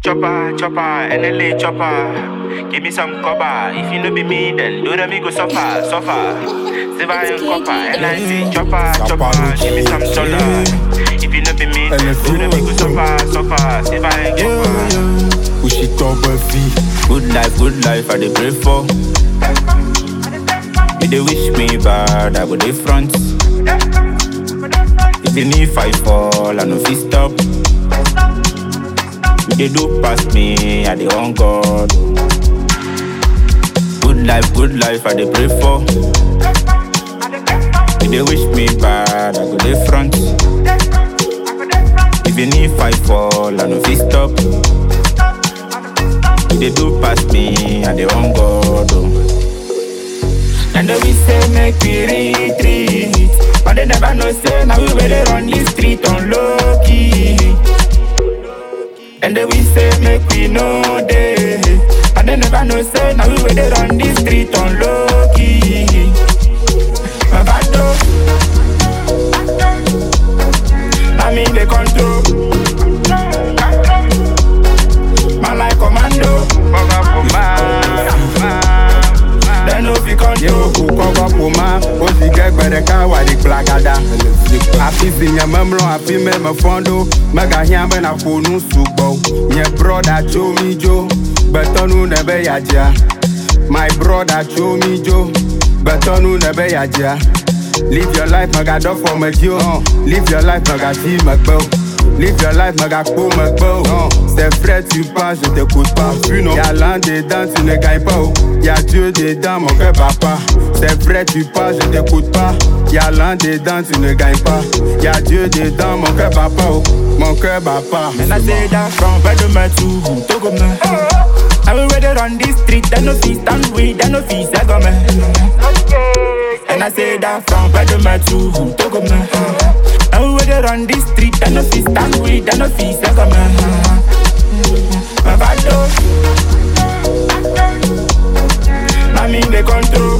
Chopper, chopper, NLA chopper. Give me some copper. If you know be me, then do them me go suffer, suffer. Silver and copper, and I say chopper, chopper. Give me some dollar. If you know be me, then do them me go suffer, suffer. Silver and copper. Push it up a fee. Good life, I dey pray for. If they wish me bad, I go dey front. Even if I fall, I no fit stop. If they do pass me, I dey on God. Good life, I dey pray for. If they wish me bad, I go dey front. Even if I fall, I no fit stop. If they do pass me, I dey on God. And we say make we retreat, but they never know say now we better run the street on low key. And we say make we know day, but they never know say now we better run the street on low key. Mavado, I mean the control. Man like commando, they know fi control. Cover for man, oh she get better car while the plagada. I feel in your memory, I feel me my fondo. Mega hiambe na phone subo. My brother show me Joe, but no never yaja. My brother show me Joe, but no never yaja. Live your life, maga do for my Joe. Live your life, maga see my bow. Live your life, maga pour my bow. C'est vrai, tu pas, je t'écoute pas. Y'a l'un des dents, tu ne gagnes pas. Y'a Dieu dedans, mon cœur bat pas. C'est vrai, tu pas, je t'écoute pas. Y'a l'un des dents, tu ne gagnes pas. Y'a Dieu dedans, mon cœur bat pas. Mon cœur bat pas. And I say that from Bedouin to Togoman. And we ready on this street, then no fees stand with, then no fees I go man. And I say that from Bedouin to Togoman. And we ready on this street, then no fees stand with, then no fees I go man. Mavado, I mean the control.